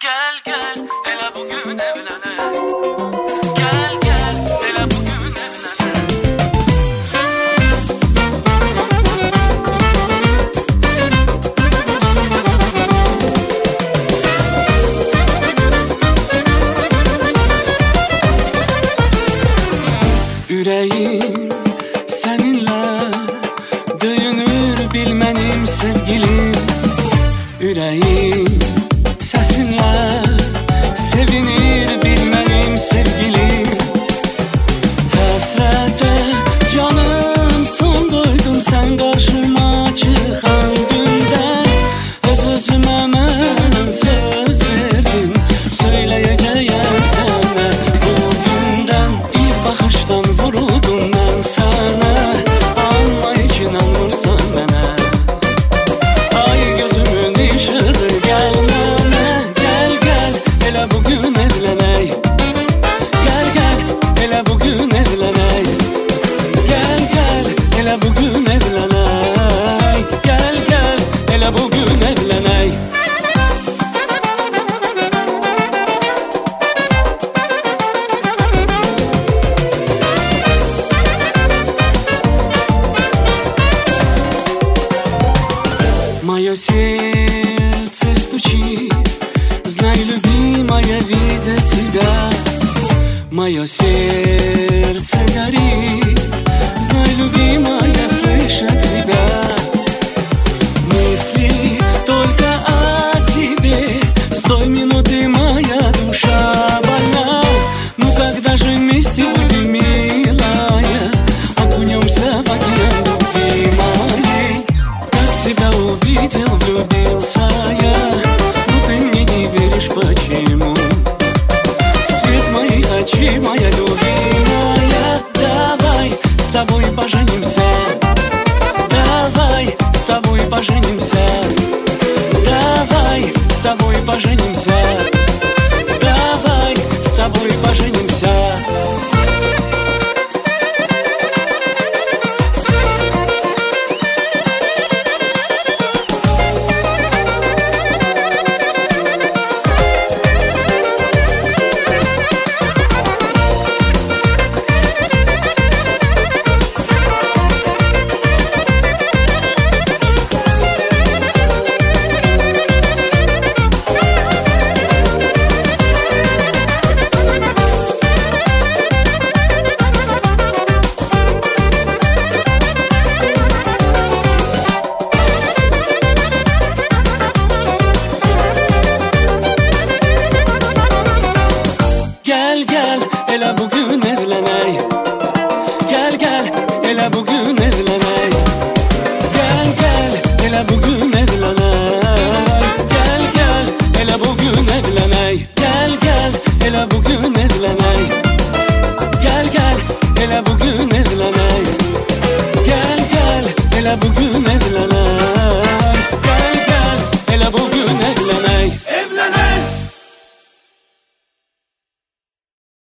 Gel gel hele bugün evlenelim. Gel gel hele bugün evlenelim. Yüreğim seninle döyünür bilmenim sevgilim. Yüreğim sesinle sevinir bilmenim sevgilim. Həsrətə canım son qoydum sen karşıma çıxan gündən. Öz-özümə mən söz verdim, söyləyəcəyəm sənə. Bugündən ilk baxışdan vuruldum mən sənə, amma heç inanmırsan mənə. Ay gözümün işığı gəl mənə, gəl gəl elə bugün evlənək. Gəl gəl elə bugün evlənək. Gəl gəl elə bugün evlənək. Gəl gəl elə bugün evlənək. Мое сердце стучит, знай, любимая, видя тебя. Мое сердце горит, знай, любимая, слыша тебя. Мысли только о тебе, с той минуты моя душа больна. Ну когда же вместе будем, милая, окунемся в океан любви моей. Как тебя увидел, влюбился я, но ты мне не веришь, почему? Свет моих очей, моя любимая, давай с тобой поженимся. Давай с тобой поженимся. Давай с тобой поженимся.